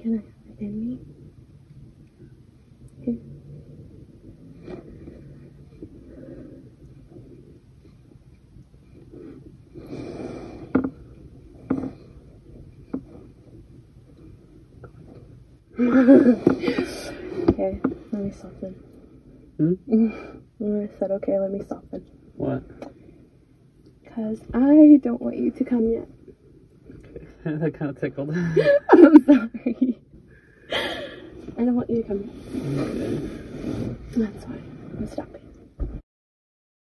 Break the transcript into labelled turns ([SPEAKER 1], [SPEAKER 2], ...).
[SPEAKER 1] Can I have it in me? Here. Okay, let me soften. I said, okay, let me soften.
[SPEAKER 2] What?
[SPEAKER 1] Because I don't want you to come yet.
[SPEAKER 2] Okay, that kind of tickled.
[SPEAKER 1] I'm sorry. I don't want you to come yet.
[SPEAKER 2] Okay.
[SPEAKER 1] That's fine. Stop.